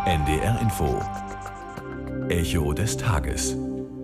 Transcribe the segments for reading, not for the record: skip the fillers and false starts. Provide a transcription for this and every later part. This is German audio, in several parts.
NDR Info. Echo des Tages.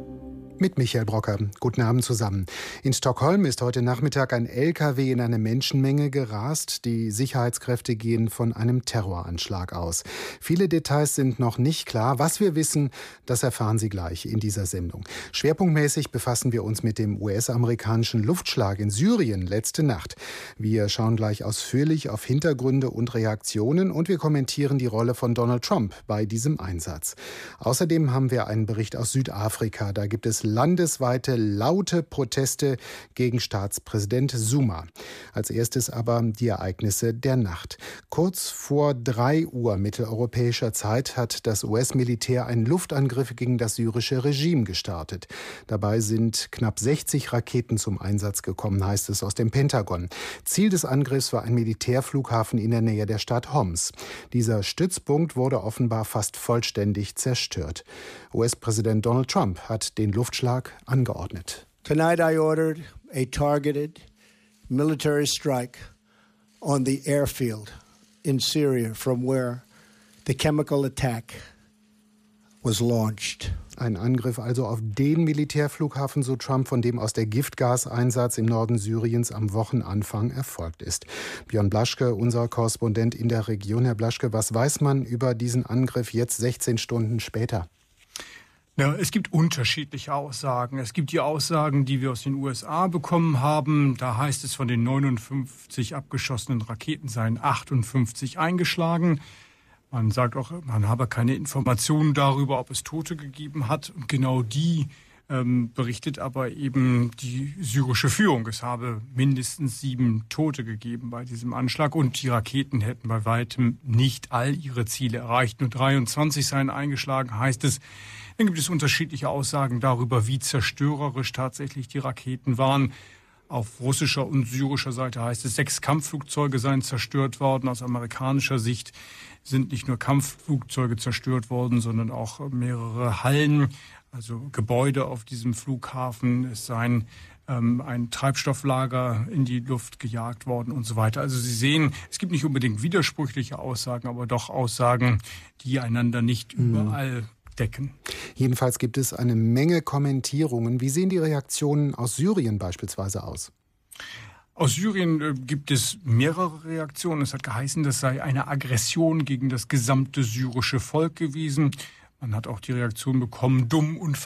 Mit Michael Brocker. Guten Abend zusammen. In Stockholm ist heute Nachmittag ein LKW in eine Menschenmenge gerast. Die Sicherheitskräfte gehen von einem Terroranschlag aus. Viele Details sind noch nicht klar. Was wir wissen, das erfahren Sie gleich in dieser Sendung. Schwerpunktmäßig befassen wir uns mit dem US-amerikanischen Luftschlag in Syrien letzte Nacht. Wir schauen gleich ausführlich auf Hintergründe und Reaktionen und wir kommentieren die Rolle von Donald Trump bei diesem Einsatz. Außerdem haben wir einen Bericht aus Südafrika. Da gibt es landesweite laute Proteste gegen Staatspräsident Zuma. Als erstes aber die Ereignisse der Nacht. Kurz vor 3 Uhr mitteleuropäischer Zeit hat das US-Militär einen Luftangriff gegen das syrische Regime gestartet. Dabei sind knapp 60 Raketen zum Einsatz gekommen, heißt es aus dem Pentagon. Ziel des Angriffs war ein Militärflughafen in der Nähe der Stadt Homs. Dieser Stützpunkt wurde offenbar fast vollständig zerstört. US-Präsident Donald Trump hat den Luftschlag angeordnet. Tonight I ordered a targeted military strike on the airfield in Syria from where the chemical attack was launched. Ein Angriff also auf den Militärflughafen, so Trump, von dem aus der Giftgaseinsatz im Norden Syriens am Wochenanfang erfolgt ist. Björn Blaschke, unser Korrespondent in der Region. Herr Blaschke, was weiß man über diesen Angriff jetzt 16 Stunden später? Ja, es gibt unterschiedliche Aussagen. Es gibt die Aussagen, die wir aus den USA bekommen haben. Da heißt es, von den 59 abgeschossenen Raketen seien 58 eingeschlagen. Man sagt auch, man habe keine Informationen darüber, ob es Tote gegeben hat. Und genau die berichtet aber eben die syrische Führung. Es habe mindestens 7 Tote gegeben bei diesem Anschlag und die Raketen hätten bei weitem nicht all ihre Ziele erreicht. Nur 23 seien eingeschlagen, heißt es. Dann gibt es unterschiedliche Aussagen darüber, wie zerstörerisch tatsächlich die Raketen waren. Auf russischer und syrischer Seite heißt es, 6 Kampfflugzeuge seien zerstört worden. Aus amerikanischer Sicht sind nicht nur Kampfflugzeuge zerstört worden, sondern auch mehrere Hallen, also Gebäude auf diesem Flughafen. Es seien ein Treibstofflager in die Luft gejagt worden und so weiter. Also Sie sehen, es gibt nicht unbedingt widersprüchliche Aussagen, aber doch Aussagen, die einander nicht überall decken. Jedenfalls gibt es eine Menge Kommentierungen. Wie sehen die Reaktionen aus Syrien beispielsweise aus? Aus Syrien gibt es mehrere Reaktionen. Es hat geheißen, das sei eine Aggression gegen das gesamte syrische Volk gewesen. Man hat auch die Reaktion bekommen, dumm und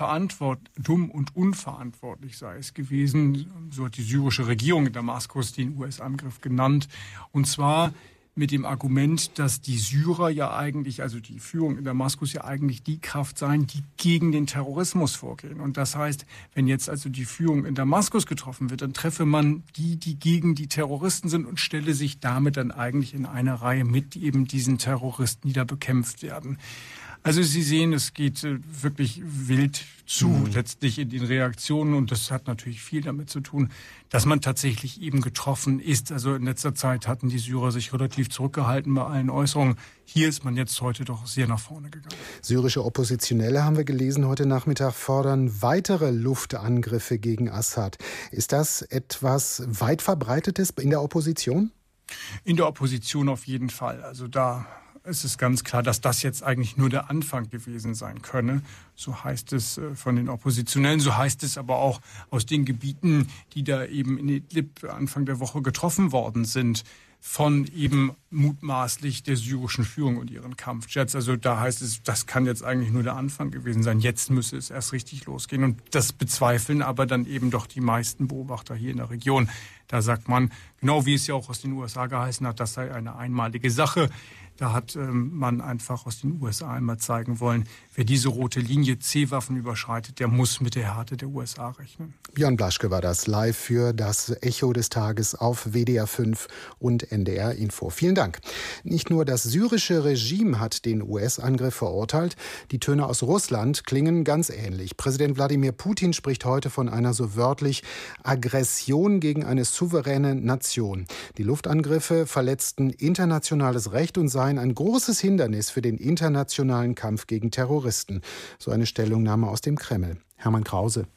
unverantwortlich sei es gewesen. So hat die syrische Regierung in Damaskus den US-Angriff genannt. Und zwar mit dem Argument, dass die Syrer ja eigentlich, also die Führung in Damaskus ja eigentlich die Kraft seien, die gegen den Terrorismus vorgehen. Und das heißt, wenn jetzt also die Führung in Damaskus getroffen wird, dann treffe man die gegen die Terroristen sind und stelle sich damit dann eigentlich in eine Reihe mit eben diesen Terroristen, die da bekämpft werden. Also Sie sehen, es geht wirklich wild zu, letztlich in den Reaktionen. Und das hat natürlich viel damit zu tun, dass man tatsächlich eben getroffen ist. Also in letzter Zeit hatten die Syrer sich relativ zurückgehalten bei allen Äußerungen. Hier ist man jetzt heute doch sehr nach vorne gegangen. Syrische Oppositionelle, haben wir gelesen, heute Nachmittag fordern weitere Luftangriffe gegen Assad. Ist das etwas weit Verbreitetes in der Opposition? In der Opposition auf jeden Fall. Also da es ist ganz klar, dass das jetzt eigentlich nur der Anfang gewesen sein könne. So heißt es von den Oppositionellen, so heißt es aber auch aus den Gebieten, die da eben in Idlib Anfang der Woche getroffen worden sind, von eben mutmaßlich der syrischen Führung und ihren Kampfjets. Also da heißt es, das kann jetzt eigentlich nur der Anfang gewesen sein. Jetzt müsse es erst richtig losgehen. Und das bezweifeln aber dann eben doch die meisten Beobachter hier in der Region. Da sagt man, genau wie es ja auch aus den USA geheißen hat, das sei eine einmalige Sache. Da hat man einfach aus den USA einmal zeigen wollen, wer diese rote Linie C-Waffen überschreitet, der muss mit der Härte der USA rechnen. Björn Blaschke war das live für das Echo des Tages auf WDR 5 und NDR Info. Vielen Dank. Nicht nur das syrische Regime hat den US-Angriff verurteilt, die Töne aus Russland klingen ganz ähnlich. Präsident Wladimir Putin spricht heute von einer so wörtlich Aggression gegen eine souveräne Nation. Die Luftangriffe verletzten internationales Recht und seien ein großes Hindernis für den internationalen Kampf gegen Terroristen. So eine Stellungnahme aus dem Kreml. Hermann Krause.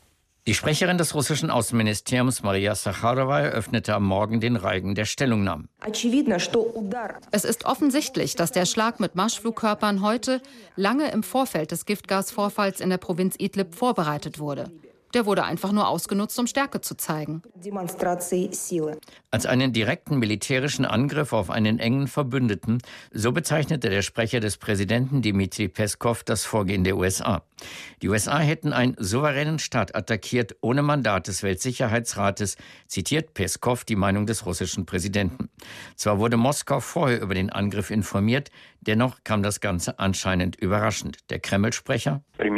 Die Sprecherin des russischen Außenministeriums Maria Sacharowa eröffnete am Morgen den Reigen der Stellungnahmen. Es ist offensichtlich, dass der Schlag mit Marschflugkörpern heute lange im Vorfeld des Giftgasvorfalls in der Provinz Idlib vorbereitet wurde. Der wurde einfach nur ausgenutzt, um Stärke zu zeigen. Als einen direkten militärischen Angriff auf einen engen Verbündeten, so bezeichnete der Sprecher des Präsidenten Dmitri Peskov das Vorgehen der USA. Die USA hätten einen souveränen Staat attackiert, ohne Mandat des Weltsicherheitsrates, zitiert Peskov die Meinung des russischen Präsidenten. Zwar wurde Moskau vorher über den Angriff informiert, dennoch kam das Ganze anscheinend überraschend. Der Kreml-Sprecher: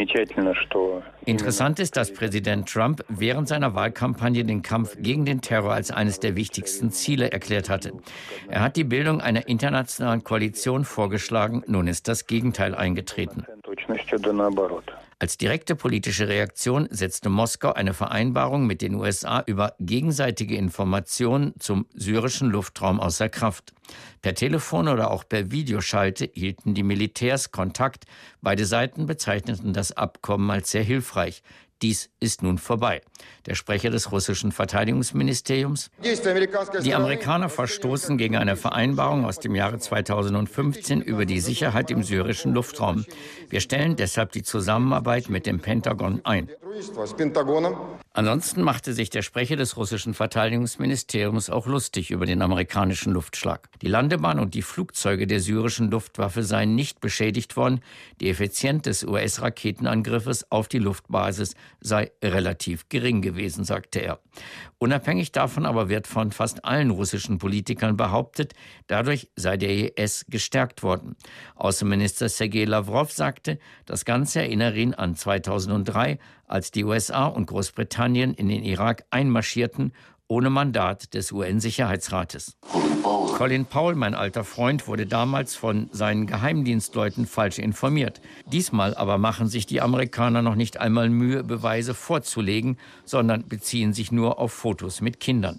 Interessant ist, dass Präsident Trump während seiner Wahlkampagne den Kampf gegen den Terror als eines der wichtigsten Ziele erklärt hatte. Er hat die Bildung einer internationalen Koalition vorgeschlagen, nun ist das Gegenteil eingetreten. Als direkte politische Reaktion setzte Moskau eine Vereinbarung mit den USA über gegenseitige Informationen zum syrischen Luftraum außer Kraft. Per Telefon oder auch per Videoschalte hielten die Militärs Kontakt. Beide Seiten bezeichneten das Abkommen als sehr hilfreich. Dies ist nun vorbei. Der Sprecher des russischen Verteidigungsministeriums: Die Amerikaner verstoßen gegen eine Vereinbarung aus dem Jahre 2015 über die Sicherheit im syrischen Luftraum. Wir stellen deshalb die Zusammenarbeit mit dem Pentagon ein. Ansonsten machte sich der Sprecher des russischen Verteidigungsministeriums auch lustig über den amerikanischen Luftschlag. Die Landebahn und die Flugzeuge der syrischen Luftwaffe seien nicht beschädigt worden. Die Effizienz des US-Raketenangriffes auf die Luftbasis sei relativ gering gewesen, sagte er. Unabhängig davon aber wird von fast allen russischen Politikern behauptet, dadurch sei der IS gestärkt worden. Außenminister Sergei Lavrov sagte, das Ganze erinnere ihn an 2003, als die USA und Großbritannien in den Irak einmarschierten, ohne Mandat des UN-Sicherheitsrates. Colin Powell, mein alter Freund, wurde damals von seinen Geheimdienstleuten falsch informiert. Diesmal aber machen sich die Amerikaner noch nicht einmal Mühe, Beweise vorzulegen, sondern beziehen sich nur auf Fotos mit Kindern.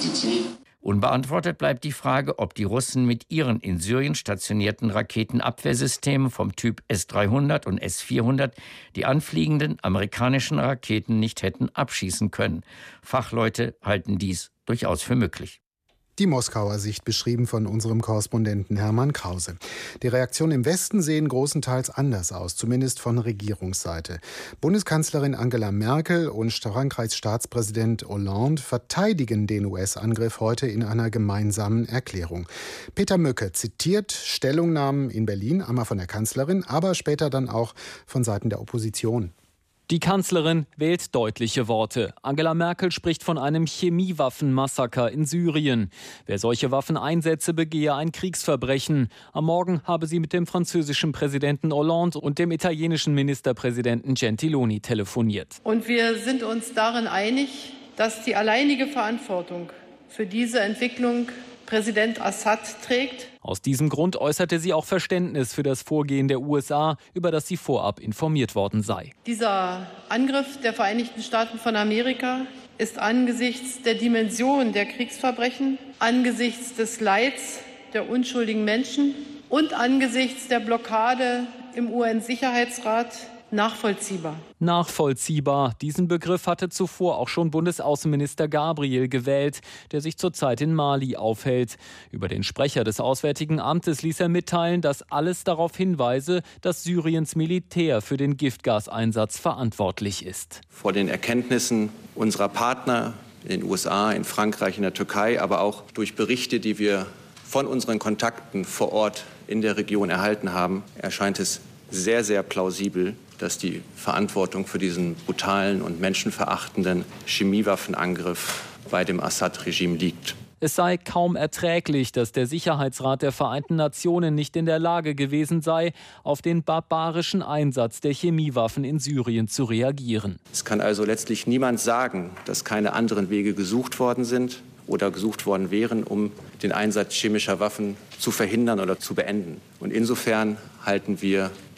Unbeantwortet bleibt die Frage, ob die Russen mit ihren in Syrien stationierten Raketenabwehrsystemen vom Typ S-300 und S-400 die anfliegenden amerikanischen Raketen nicht hätten abschießen können. Fachleute halten dies durchaus für möglich. Die Moskauer Sicht beschrieben von unserem Korrespondenten Hermann Krause. Die Reaktionen im Westen sehen großenteils anders aus, zumindest von Regierungsseite. Bundeskanzlerin Angela Merkel und Frankreichs Staatspräsident Hollande verteidigen den US-Angriff heute in einer gemeinsamen Erklärung. Peter Möcke zitiert Stellungnahmen in Berlin, einmal von der Kanzlerin, aber später dann auch von Seiten der Opposition. Die Kanzlerin wählt deutliche Worte. Angela Merkel spricht von einem Chemiewaffenmassaker in Syrien. Wer solche Waffen einsetze, begehe ein Kriegsverbrechen. Am Morgen habe sie mit dem französischen Präsidenten Hollande und dem italienischen Ministerpräsidenten Gentiloni telefoniert. Und wir sind uns darin einig, dass die alleinige Verantwortung für diese Entwicklung Präsident Assad trägt. Aus diesem Grund äußerte sie auch Verständnis für das Vorgehen der USA, über das sie vorab informiert worden sei. Dieser Angriff der Vereinigten Staaten von Amerika ist angesichts der Dimension der Kriegsverbrechen, angesichts des Leids der unschuldigen Menschen und angesichts der Blockade im UN-Sicherheitsrat nachvollziehbar. Nachvollziehbar. Diesen Begriff hatte zuvor auch schon Bundesaußenminister Gabriel gewählt, der sich zurzeit in Mali aufhält. Über den Sprecher des Auswärtigen Amtes ließ er mitteilen, dass alles darauf hinweise, dass Syriens Militär für den Giftgaseinsatz verantwortlich ist. Vor den Erkenntnissen unserer Partner in den USA, in Frankreich, in der Türkei, aber auch durch Berichte, die wir von unseren Kontakten vor Ort in der Region erhalten haben, erscheint es sehr, sehr plausibel, dass die Verantwortung für diesen brutalen und menschenverachtenden Chemiewaffenangriff bei dem Assad-Regime liegt. Es sei kaum erträglich, dass der Sicherheitsrat der Vereinten Nationen nicht in der Lage gewesen sei, auf den barbarischen Einsatz der Chemiewaffen in Syrien zu reagieren. Es kann also letztlich niemand sagen, dass keine anderen Wege gesucht worden sind oder gesucht worden wären, um den Einsatz chemischer Waffen zu verhindern oder zu beenden. Und insofern halten wir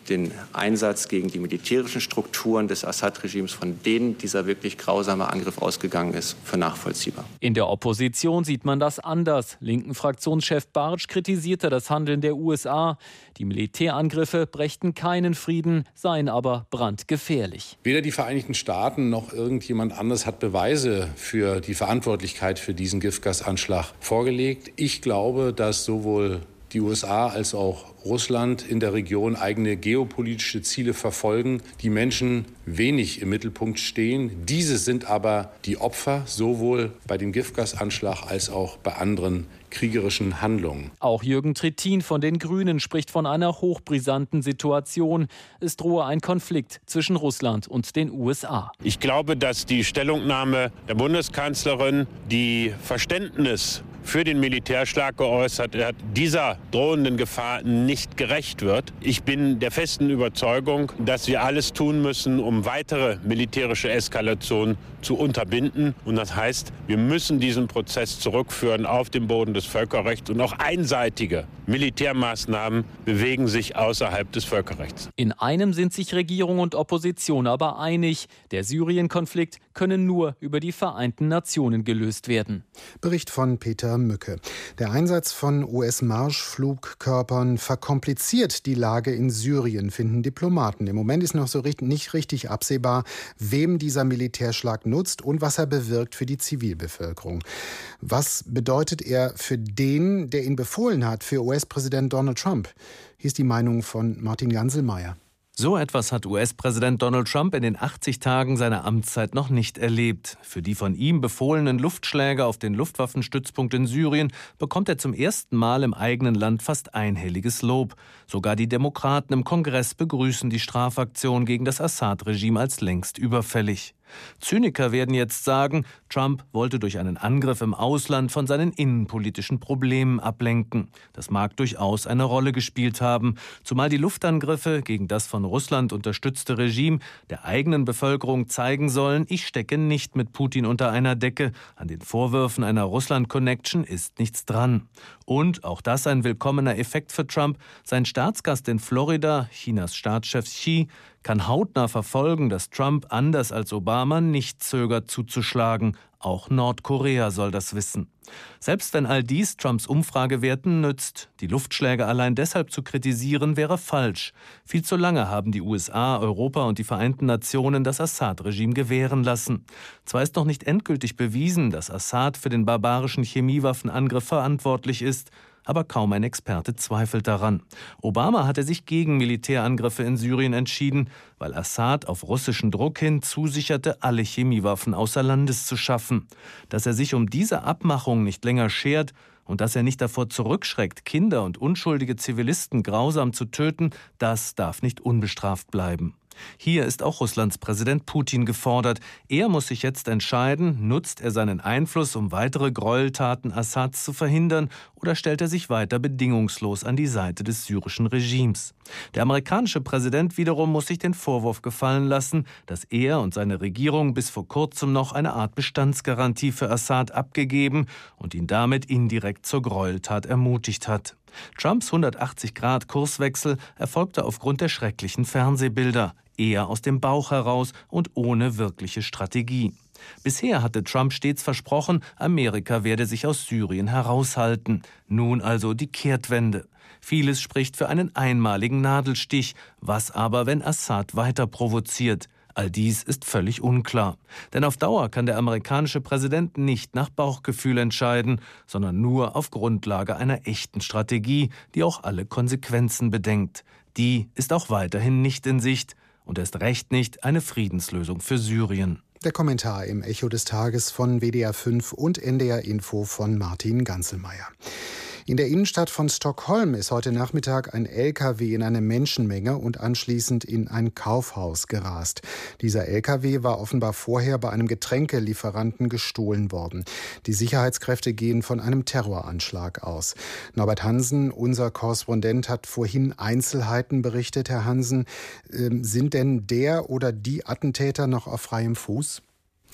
den Einsatz gegen die militärischen Strukturen des Assad-Regimes, von denen dieser wirklich grausame Angriff ausgegangen ist, für nachvollziehbar. In der Opposition sieht man das anders. Linken Fraktionschef Bartsch kritisierte das Handeln der USA. Die Militärangriffe brächten keinen Frieden, seien aber brandgefährlich. Weder die Vereinigten Staaten noch irgendjemand anderes hat Beweise für die Verantwortlichkeit für diesen Giftgasanschlag vorgelegt. Ich glaube, dass sowohl die USA als auch Russland in der Region eigene geopolitische Ziele verfolgen, die Menschen wenig im Mittelpunkt stehen. Diese sind aber die Opfer, sowohl bei dem Giftgasanschlag als auch bei anderen kriegerischen Handlungen. Auch Jürgen Trittin von den Grünen spricht von einer hochbrisanten Situation. Es drohe ein Konflikt zwischen Russland und den USA. Ich glaube, dass die Stellungnahme der Bundeskanzlerin, die Verständnis für den Militärschlag geäußert hat, dieser drohenden Gefahr nicht gerecht wird. Ich bin der festen Überzeugung, dass wir alles tun müssen, um weitere militärische Eskalationen zu unterbinden. Und das heißt, wir müssen diesen Prozess zurückführen auf den Boden des Völkerrechts. Und auch einseitige Militärmaßnahmen bewegen sich außerhalb des Völkerrechts. In einem sind sich Regierung und Opposition aber einig. Der Syrien-Konflikt könne nur über die Vereinten Nationen gelöst werden. Bericht von Peter Mücke. Der Einsatz von US-Marschflugkörpern verkompliziert die Lage in Syrien, finden Diplomaten. Im Moment ist noch so nicht richtig absehbar, wem dieser Militärschlag nutzt und was er bewirkt für die Zivilbevölkerung. Was bedeutet er für den, der ihn befohlen hat, für US-Präsident Donald Trump? Hier ist die Meinung von Martin Ganselmeier. So etwas hat US-Präsident Donald Trump in den 80 Tagen seiner Amtszeit noch nicht erlebt. Für die von ihm befohlenen Luftschläge auf den Luftwaffenstützpunkt in Syrien bekommt er zum ersten Mal im eigenen Land fast einhelliges Lob. Sogar die Demokraten im Kongress begrüßen die Strafaktion gegen das Assad-Regime als längst überfällig. Zyniker werden jetzt sagen, Trump wollte durch einen Angriff im Ausland von seinen innenpolitischen Problemen ablenken. Das mag durchaus eine Rolle gespielt haben, zumal die Luftangriffe gegen das von Russland unterstützte Regime der eigenen Bevölkerung zeigen sollen, ich stecke nicht mit Putin unter einer Decke. An den Vorwürfen einer Russland-Connection ist nichts dran. Und, auch das ein willkommener Effekt für Trump, sein Staatsgast in Florida, Chinas Staatschef Xi, kann hautnah verfolgen, dass Trump anders als Obama nicht zögert zuzuschlagen. Auch Nordkorea soll das wissen. Selbst wenn all dies Trumps Umfragewerten nützt, die Luftschläge allein deshalb zu kritisieren, wäre falsch. Viel zu lange haben die USA, Europa und die Vereinten Nationen das Assad-Regime gewähren lassen. Zwar ist noch nicht endgültig bewiesen, dass Assad für den barbarischen Chemiewaffenangriff verantwortlich ist, aber kaum ein Experte zweifelt daran. Obama hatte sich gegen Militärangriffe in Syrien entschieden, weil Assad auf russischen Druck hin zusicherte, alle Chemiewaffen außer Landes zu schaffen. Dass er sich um diese Abmachung nicht länger schert und dass er nicht davor zurückschreckt, Kinder und unschuldige Zivilisten grausam zu töten, das darf nicht unbestraft bleiben. Hier ist auch Russlands Präsident Putin gefordert. Er muss sich jetzt entscheiden, nutzt er seinen Einfluss, um weitere Gräueltaten Assads zu verhindern, oder stellt er sich weiter bedingungslos an die Seite des syrischen Regimes? Der amerikanische Präsident wiederum muss sich den Vorwurf gefallen lassen, dass er und seine Regierung bis vor kurzem noch eine Art Bestandsgarantie für Assad abgegeben und ihn damit indirekt zur Gräueltat ermutigt hat. Trumps 180-Grad-Kurswechsel erfolgte aufgrund der schrecklichen Fernsehbilder, eher aus dem Bauch heraus und ohne wirkliche Strategie. Bisher hatte Trump stets versprochen, Amerika werde sich aus Syrien heraushalten. Nun also die Kehrtwende. Vieles spricht für einen einmaligen Nadelstich. Was aber, wenn Assad weiter provoziert? All dies ist völlig unklar. Denn auf Dauer kann der amerikanische Präsident nicht nach Bauchgefühl entscheiden, sondern nur auf Grundlage einer echten Strategie, die auch alle Konsequenzen bedenkt. Die ist auch weiterhin nicht in Sicht und erst recht nicht eine Friedenslösung für Syrien. Der Kommentar im Echo des Tages von WDR 5 und NDR Info von Martin Ganselmeier. In der Innenstadt von Stockholm ist heute Nachmittag ein LKW in eine Menschenmenge und anschließend in ein Kaufhaus gerast. Dieser LKW war offenbar vorher bei einem Getränkelieferanten gestohlen worden. Die Sicherheitskräfte gehen von einem Terroranschlag aus. Norbert Hansen, unser Korrespondent, hat vorhin Einzelheiten berichtet. Herr Hansen, sind denn der oder die Attentäter noch auf freiem Fuß?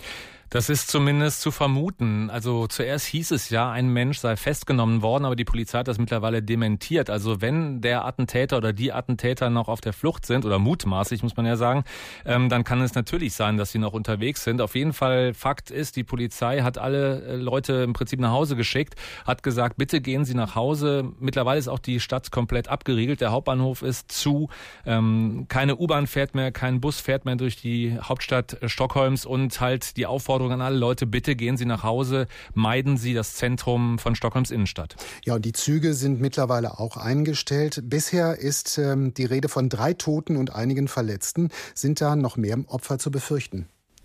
Das ist zumindest zu vermuten. Also zuerst hieß es ja, ein Mensch sei festgenommen worden, aber die Polizei hat das mittlerweile dementiert. Also wenn der Attentäter oder die Attentäter noch auf der Flucht sind, oder mutmaßlich muss man ja sagen, dann kann es natürlich sein, dass sie noch unterwegs sind. Auf jeden Fall, Fakt ist, die Polizei hat alle Leute im Prinzip nach Hause geschickt, hat gesagt, bitte gehen Sie nach Hause. Mittlerweile ist auch die Stadt komplett abgeriegelt. Der Hauptbahnhof ist zu. Keine U-Bahn fährt mehr, kein Bus fährt mehr durch die Hauptstadt Stockholms und halt die Aufforderung an alle Leute, bitte gehen Sie nach Hause, meiden Sie das Zentrum von Stockholms Innenstadt. Ja, und die Züge sind mittlerweile auch eingestellt. Bisher ist die Rede von 3 Toten und einigen Verletzten. Sind da noch mehr Opfer zu befürchten?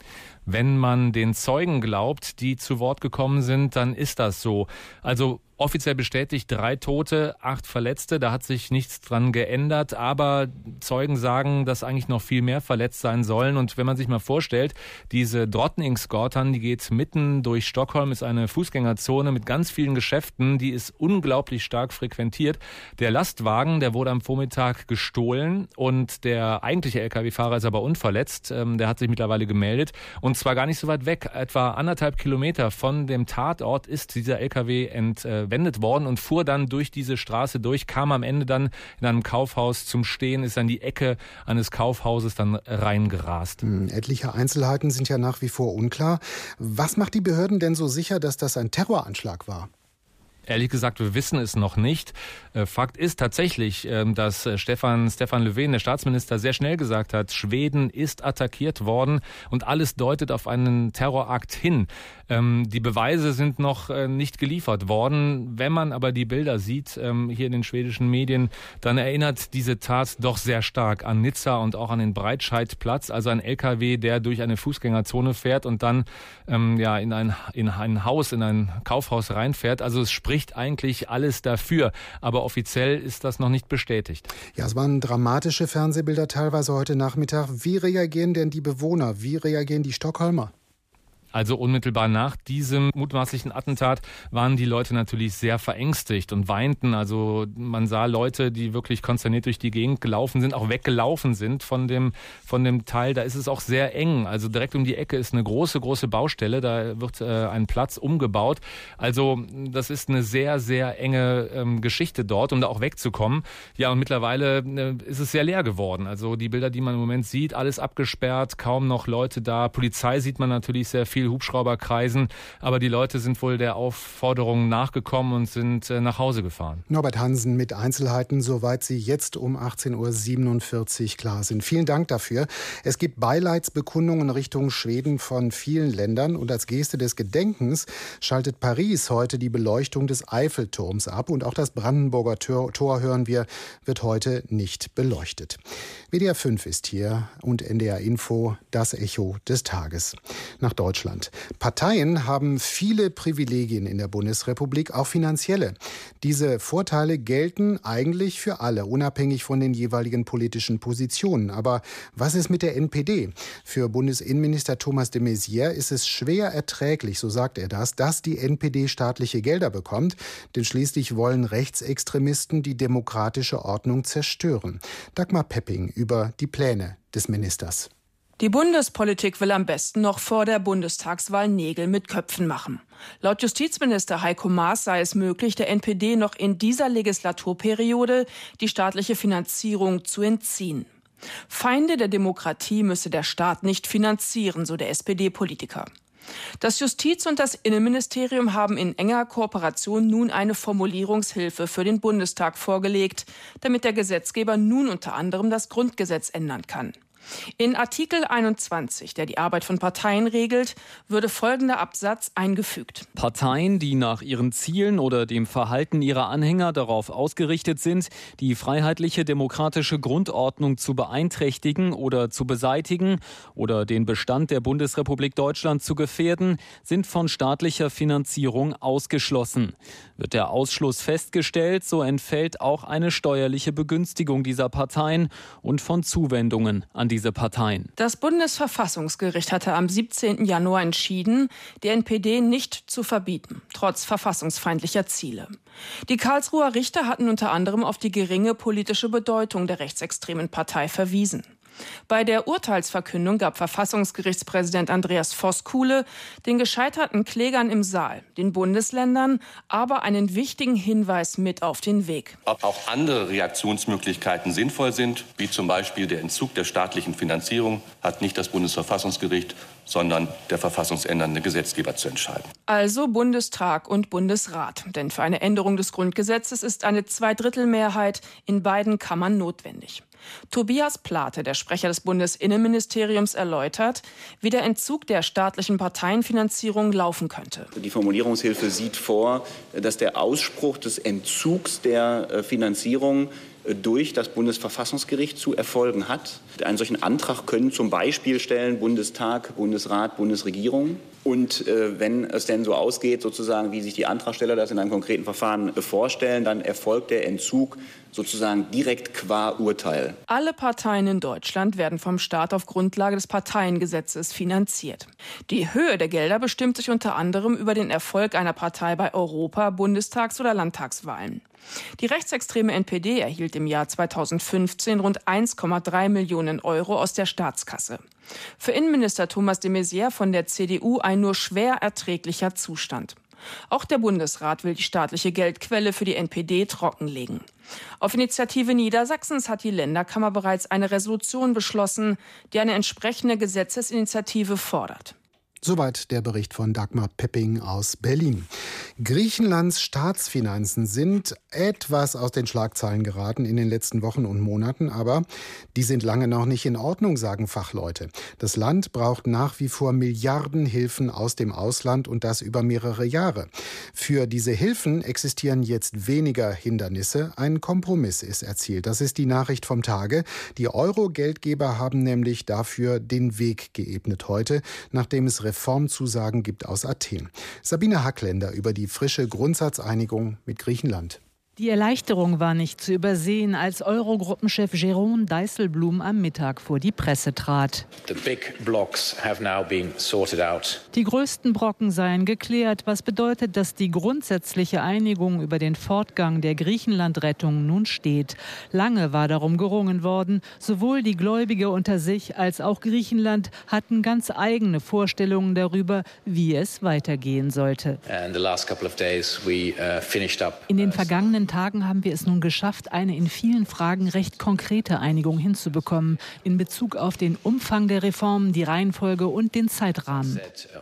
Wenn man den Zeugen glaubt, die zu Wort gekommen sind, dann ist das so. Also offiziell bestätigt 3 Tote, 8 Verletzte, da hat sich nichts dran geändert, aber Zeugen sagen, dass eigentlich noch viel mehr verletzt sein sollen. Und wenn man sich mal vorstellt, diese Drottningsgatan, die geht mitten durch Stockholm, ist eine Fußgängerzone mit ganz vielen Geschäften, die ist unglaublich stark frequentiert. Der Lastwagen, der wurde am Vormittag gestohlen und der eigentliche LKW-Fahrer ist aber unverletzt, der hat sich mittlerweile gemeldet und zwar gar nicht so weit weg, etwa 1,5 Kilometer von dem Tatort ist dieser LKW entwendet worden und fuhr dann durch diese Straße durch, kam am Ende dann in einem Kaufhaus zum Stehen, ist an die Ecke eines Kaufhauses dann reingerast. Etliche Einzelheiten sind ja nach wie vor unklar. Was macht die Behörden denn so sicher, dass das ein Terroranschlag war? Ehrlich gesagt, wir wissen es noch nicht. Fakt ist tatsächlich, dass Stefan Löfven, der Staatsminister, sehr schnell gesagt hat, Schweden ist attackiert worden und alles deutet auf einen Terrorakt hin. Die Beweise sind noch nicht geliefert worden. Wenn man aber die Bilder sieht, hier in den schwedischen Medien, dann erinnert diese Tat doch sehr stark an Nizza und auch an den Breitscheidplatz, also ein LKW, der durch eine Fußgängerzone fährt und dann in ein Haus, in ein Kaufhaus reinfährt. Also es spricht eigentlich alles dafür, aber offiziell ist das noch nicht bestätigt. Ja, es waren dramatische Fernsehbilder teilweise heute Nachmittag. Wie reagieren denn die Bewohner? Wie reagieren die Stockholmer? Also unmittelbar nach diesem mutmaßlichen Attentat waren die Leute natürlich sehr verängstigt und weinten. Also man sah Leute, die wirklich konsterniert durch die Gegend gelaufen sind, auch weggelaufen sind von dem Teil. Da ist es auch sehr eng. Also direkt um die Ecke ist eine große Baustelle. Da wird ein Platz umgebaut. Also das ist eine sehr, sehr enge Geschichte dort, um da auch wegzukommen. Ja, und mittlerweile ist es sehr leer geworden. Also die Bilder, die man im Moment sieht, alles abgesperrt, kaum noch Leute da. Polizei sieht man natürlich sehr viel, Hubschrauber kreisen, aber die Leute sind wohl der Aufforderung nachgekommen und sind nach Hause gefahren. Norbert Hansen mit Einzelheiten, soweit sie jetzt um 18.47 Uhr klar sind. Vielen Dank dafür. Es gibt Beileidsbekundungen Richtung Schweden von vielen Ländern und als Geste des Gedenkens schaltet Paris heute die Beleuchtung des Eiffelturms ab und auch das Brandenburger Tor, hören wir, wird heute nicht beleuchtet. WDR 5 ist hier und NDR Info, das Echo des Tages. Nach Deutschland. Parteien haben viele Privilegien in der Bundesrepublik, auch finanzielle. Diese Vorteile gelten eigentlich für alle, unabhängig von den jeweiligen politischen Positionen. Aber was ist mit der NPD? Für Bundesinnenminister Thomas de Maizière ist es schwer erträglich, so sagt er das, dass die NPD staatliche Gelder bekommt. Denn schließlich wollen Rechtsextremisten die demokratische Ordnung zerstören. Dagmar Pepping über die Pläne des Ministers. Die Bundespolitik will am besten noch vor der Bundestagswahl Nägel mit Köpfen machen. Laut Justizminister Heiko Maas sei es möglich, der NPD noch in dieser Legislaturperiode die staatliche Finanzierung zu entziehen. Feinde der Demokratie müsse der Staat nicht finanzieren, so der SPD-Politiker. Das Justiz- und das Innenministerium haben in enger Kooperation nun eine Formulierungshilfe für den Bundestag vorgelegt, damit der Gesetzgeber nun unter anderem das Grundgesetz ändern kann. In Artikel 21, der die Arbeit von Parteien regelt, würde folgender Absatz eingefügt. Parteien, die nach ihren Zielen oder dem Verhalten ihrer Anhänger darauf ausgerichtet sind, die freiheitliche demokratische Grundordnung zu beeinträchtigen oder zu beseitigen oder den Bestand der Bundesrepublik Deutschland zu gefährden, sind von staatlicher Finanzierung ausgeschlossen. Wird der Ausschluss festgestellt, so entfällt auch eine steuerliche Begünstigung dieser Parteien und von Zuwendungen an diese Parteien. Das Bundesverfassungsgericht hatte am 17. Januar entschieden, die NPD nicht zu verbieten, trotz verfassungsfeindlicher Ziele. Die Karlsruher Richter hatten unter anderem auf die geringe politische Bedeutung der rechtsextremen Partei verwiesen. Bei der Urteilsverkündung gab Verfassungsgerichtspräsident Andreas Voskuhle den gescheiterten Klägern im Saal, den Bundesländern, aber einen wichtigen Hinweis mit auf den Weg. Ob auch andere Reaktionsmöglichkeiten sinnvoll sind, wie zum Beispiel der Entzug der staatlichen Finanzierung, hat nicht das Bundesverfassungsgericht, sondern der verfassungsändernde Gesetzgeber zu entscheiden. Also Bundestag und Bundesrat. Denn für eine Änderung des Grundgesetzes ist eine Zweidrittelmehrheit in beiden Kammern notwendig. Tobias Plate, der Sprecher des Bundesinnenministeriums, erläutert, wie der Entzug der staatlichen Parteienfinanzierung laufen könnte. Die Formulierungshilfe sieht vor, dass der Ausspruch des Entzugs der Finanzierung durch das Bundesverfassungsgericht zu erfolgen hat. Einen solchen Antrag können zum Beispiel stellen Bundestag, Bundesrat, Bundesregierung. Und wenn es denn so ausgeht, sozusagen, wie sich die Antragsteller das in einem konkreten Verfahren vorstellen, dann erfolgt der Entzug sozusagen direkt qua Urteil. Alle Parteien in Deutschland werden vom Staat auf Grundlage des Parteiengesetzes finanziert. Die Höhe der Gelder bestimmt sich unter anderem über den Erfolg einer Partei bei Europa-, Bundestags- oder Landtagswahlen. Die rechtsextreme NPD erhielt im Jahr 2015 rund 1,3 Millionen Euro aus der Staatskasse. Für Innenminister Thomas de Maizière von der CDU ein nur schwer erträglicher Zustand. Auch der Bundesrat will die staatliche Geldquelle für die NPD trockenlegen. Auf Initiative Niedersachsens hat die Länderkammer bereits eine Resolution beschlossen, die eine entsprechende Gesetzesinitiative fordert. Soweit der Bericht von Dagmar Pepping aus Berlin. Griechenlands Staatsfinanzen sind etwas aus den Schlagzeilen geraten in den letzten Wochen und Monaten, aber die sind lange noch nicht in Ordnung, sagen Fachleute. Das Land braucht nach wie vor Milliardenhilfen aus dem Ausland und das über mehrere Jahre. Für diese Hilfen existieren jetzt weniger Hindernisse. Ein Kompromiss ist erzielt. Das ist die Nachricht vom Tage. Die Euro-Geldgeber haben nämlich dafür den Weg geebnet heute, nachdem es Reformzusagen gibt aus Athen. Sabine Hackländer über die frische Grundsatzeinigung mit Griechenland. Die Erleichterung war nicht zu übersehen, als Eurogruppenchef Jeroen Dijsselbloem am Mittag vor die Presse trat. Die größten Brocken seien geklärt, was bedeutet, dass die grundsätzliche Einigung über den Fortgang der Griechenland-Rettung nun steht. Lange war darum gerungen worden. Sowohl die Gläubiger unter sich als auch Griechenland hatten ganz eigene Vorstellungen darüber, wie es weitergehen sollte. In den vergangenen Tagen haben wir es nun geschafft, eine in vielen Fragen recht konkrete Einigung hinzubekommen in Bezug auf den Umfang der Reformen, die Reihenfolge und den Zeitrahmen.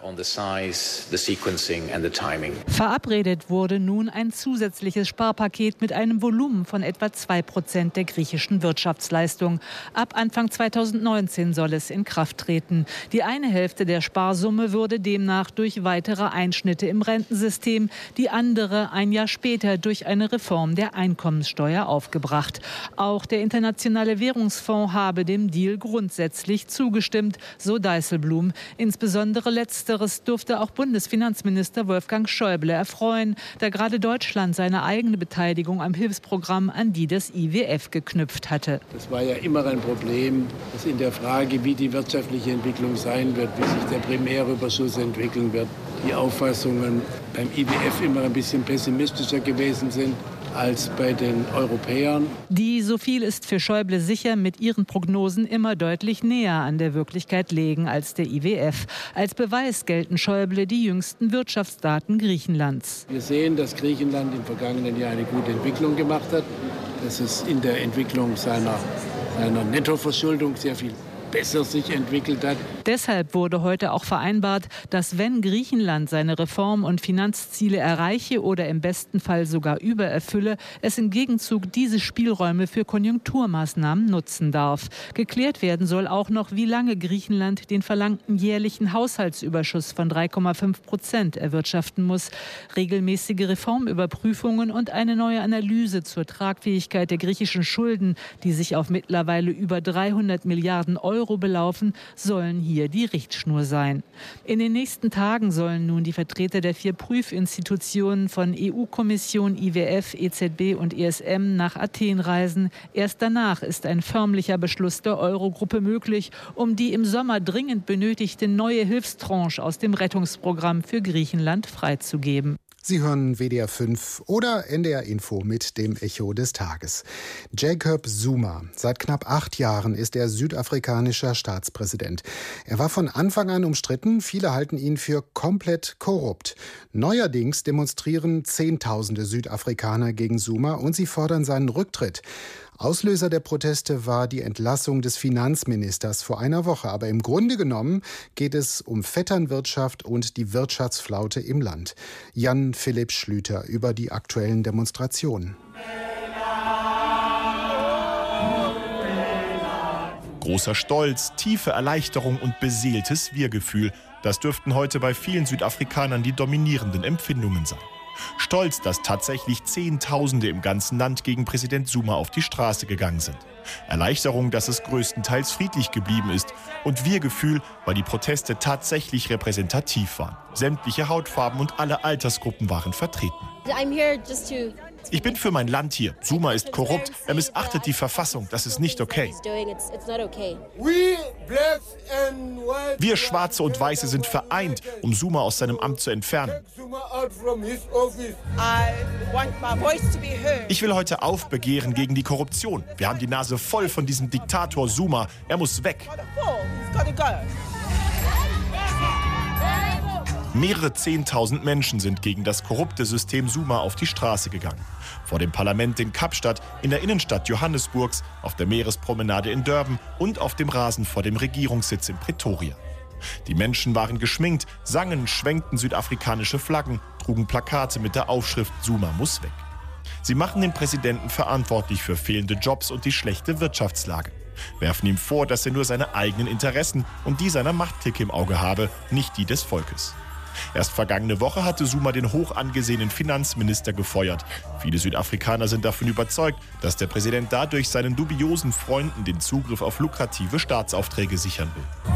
Verabredet wurde nun ein zusätzliches Sparpaket mit einem Volumen von etwa 2% der griechischen Wirtschaftsleistung. Ab Anfang 2019 soll es in Kraft treten. Die eine Hälfte der Sparsumme würde demnach durch weitere Einschnitte im Rentensystem, die andere ein Jahr später durch eine Reform der Einkommenssteuer aufgebracht. Auch der Internationale Währungsfonds habe dem Deal grundsätzlich zugestimmt, so Dijsselbloem. Insbesondere Letzteres dürfte auch Bundesfinanzminister Wolfgang Schäuble erfreuen, da gerade Deutschland seine eigene Beteiligung am Hilfsprogramm an die des IWF geknüpft hatte. Das war ja immer ein Problem, dass in der Frage, wie die wirtschaftliche Entwicklung sein wird, wie sich der Primärüberschuss entwickeln wird, die Auffassungen beim IWF immer ein bisschen pessimistischer gewesen sind als bei den Europäern. Die, so viel ist für Schäuble sicher, mit ihren Prognosen immer deutlich näher an der Wirklichkeit liegen als der IWF. Als Beweis gelten Schäuble die jüngsten Wirtschaftsdaten Griechenlands. Wir sehen, dass Griechenland im vergangenen Jahr eine gute Entwicklung gemacht hat, dass es in der Entwicklung seiner Nettoverschuldung sehr viel besser sich entwickelt hat. Deshalb wurde heute auch vereinbart, dass wenn Griechenland seine Reform- und Finanzziele erreiche oder im besten Fall sogar übererfülle, es im Gegenzug diese Spielräume für Konjunkturmaßnahmen nutzen darf. Geklärt werden soll auch noch, wie lange Griechenland den verlangten jährlichen Haushaltsüberschuss von 3,5% erwirtschaften muss. Regelmäßige Reformüberprüfungen und eine neue Analyse zur Tragfähigkeit der griechischen Schulden, die sich auf mittlerweile über 300 Milliarden Euro belaufen, sollen hier die Richtschnur sein. In den nächsten Tagen sollen nun die Vertreter der 4 Prüfinstitutionen von EU-Kommission, IWF, EZB und ESM nach Athen reisen. Erst danach ist ein förmlicher Beschluss der Eurogruppe möglich, um die im Sommer dringend benötigte neue Hilfstranche aus dem Rettungsprogramm für Griechenland freizugeben. Sie hören WDR 5 oder NDR Info mit dem Echo des Tages. Jacob Zuma. Seit knapp 8 Jahren ist er südafrikanischer Staatspräsident. Er war von Anfang an umstritten. Viele halten ihn für komplett korrupt. Neuerdings demonstrieren Zehntausende Südafrikaner gegen Zuma und sie fordern seinen Rücktritt. Auslöser der Proteste war die Entlassung des Finanzministers vor einer Woche. Aber im Grunde genommen geht es um Vetternwirtschaft und die Wirtschaftsflaute im Land. Jan Philipp Schlüter über die aktuellen Demonstrationen. Großer Stolz, tiefe Erleichterung und beseeltes Wir-Gefühl. Das dürften heute bei vielen Südafrikanern die dominierenden Empfindungen sein. Stolz, dass tatsächlich Zehntausende im ganzen Land gegen Präsident Zuma auf die Straße gegangen sind. Erleichterung, dass es größtenteils friedlich geblieben ist. Und Wir-Gefühl, weil die Proteste tatsächlich repräsentativ waren. Sämtliche Hautfarben und alle Altersgruppen waren vertreten. Ich bin für mein Land hier. Zuma ist korrupt. Er missachtet die Verfassung. Das ist nicht okay. Wir Schwarze und Weiße sind vereint, um Zuma aus seinem Amt zu entfernen. Ich will heute aufbegehren gegen die Korruption. Wir haben die Nase voll von diesem Diktator Zuma. Er muss weg. Mehrere Zehntausend Menschen sind gegen das korrupte System Zuma auf die Straße gegangen. Vor dem Parlament in Kapstadt, in der Innenstadt Johannesburgs, auf der Meerespromenade in Durban und auf dem Rasen vor dem Regierungssitz in Pretoria. Die Menschen waren geschminkt, sangen, schwenkten südafrikanische Flaggen, trugen Plakate mit der Aufschrift Zuma muss weg. Sie machen den Präsidenten verantwortlich für fehlende Jobs und die schlechte Wirtschaftslage. Werfen ihm vor, dass er nur seine eigenen Interessen und die seiner Machtklicke im Auge habe, nicht die des Volkes. Erst vergangene Woche hatte Zuma den hoch angesehenen Finanzminister gefeuert. Viele Südafrikaner sind davon überzeugt, dass der Präsident dadurch seinen dubiosen Freunden den Zugriff auf lukrative Staatsaufträge sichern will.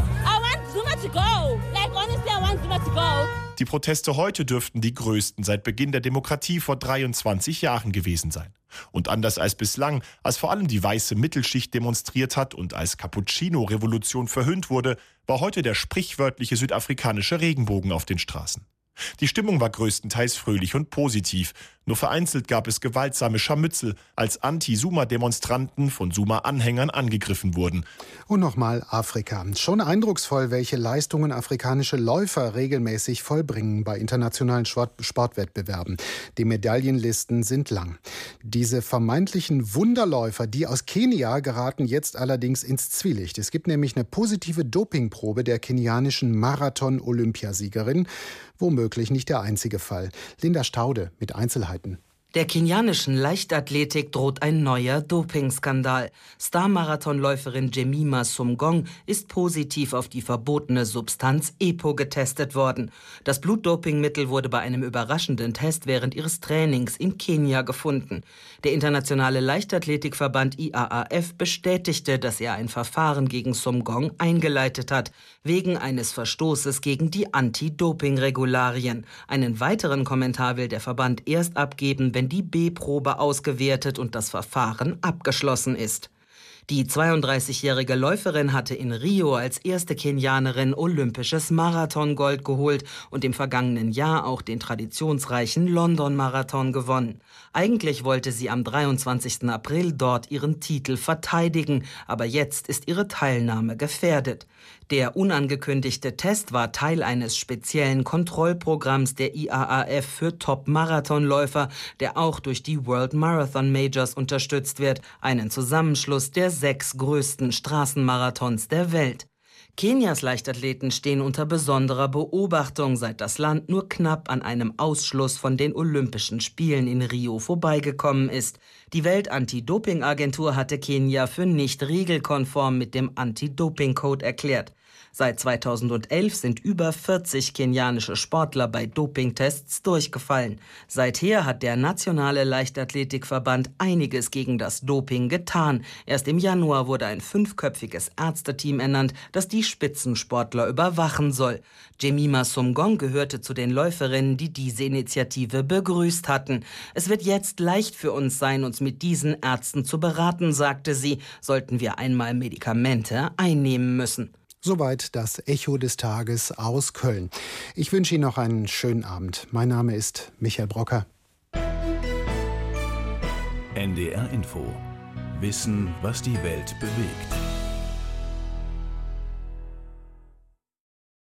Die Proteste heute dürften die größten seit Beginn der Demokratie vor 23 Jahren gewesen sein. Und anders als bislang, als vor allem die weiße Mittelschicht demonstriert hat und als Cappuccino-Revolution verhöhnt wurde, war heute der sprichwörtliche südafrikanische Regenbogen auf den Straßen. Die Stimmung war größtenteils fröhlich und positiv. Nur vereinzelt gab es gewaltsame Scharmützel, als Anti-Zuma-Demonstranten von Zuma-Anhängern angegriffen wurden. Und nochmal Afrika. Schon eindrucksvoll, welche Leistungen afrikanische Läufer regelmäßig vollbringen bei internationalen Sportwettbewerben. Die Medaillenlisten sind lang. Diese vermeintlichen Wunderläufer, die aus Kenia, geraten jetzt allerdings ins Zwielicht. Es gibt nämlich eine positive Dopingprobe der kenianischen Marathon-Olympiasiegerin. Womöglich nicht der einzige Fall. Linda Staude mit Einzelheiten. Der kenianischen Leichtathletik droht ein neuer Dopingskandal. Star-Marathonläuferin Jemima Sumgong ist positiv auf die verbotene Substanz EPO getestet worden. Das Blutdopingmittel wurde bei einem überraschenden Test während ihres Trainings in Kenia gefunden. Der internationale Leichtathletikverband IAAF bestätigte, dass er ein Verfahren gegen Sumgong eingeleitet hat, wegen eines Verstoßes gegen die Anti-Doping-Regularien. Einen weiteren Kommentar will der Verband erst abgeben, wenn die B-Probe ausgewertet und das Verfahren abgeschlossen ist. Die 32-jährige Läuferin hatte in Rio als erste Kenianerin olympisches Marathongold geholt und im vergangenen Jahr auch den traditionsreichen London-Marathon gewonnen. Eigentlich wollte sie am 23. April dort ihren Titel verteidigen, aber jetzt ist ihre Teilnahme gefährdet. Der unangekündigte Test war Teil eines speziellen Kontrollprogramms der IAAF für Top-Marathonläufer, der auch durch die World Marathon Majors unterstützt wird, einen Zusammenschluss der 6 größten Straßenmarathons der Welt. Kenias Leichtathleten stehen unter besonderer Beobachtung, seit das Land nur knapp an einem Ausschluss von den Olympischen Spielen in Rio vorbeigekommen ist. Die Welt-Anti-Doping-Agentur hatte Kenia für nicht regelkonform mit dem Anti-Doping-Code erklärt. Seit 2011 sind über 40 kenianische Sportler bei Dopingtests durchgefallen. Seither hat der nationale Leichtathletikverband einiges gegen das Doping getan. Erst im Januar wurde ein 5-köpfiges Ärzteteam ernannt, das die Spitzensportler überwachen soll. Jemima Sumgong gehörte zu den Läuferinnen, die diese Initiative begrüßt hatten. Es wird jetzt leicht für uns sein, uns mit diesen Ärzten zu beraten, sagte sie, sollten wir einmal Medikamente einnehmen müssen. Soweit das Echo des Tages aus Köln. Ich wünsche Ihnen noch einen schönen Abend. Mein Name ist Michael Brocker. NDR Info. Wissen, was die Welt bewegt.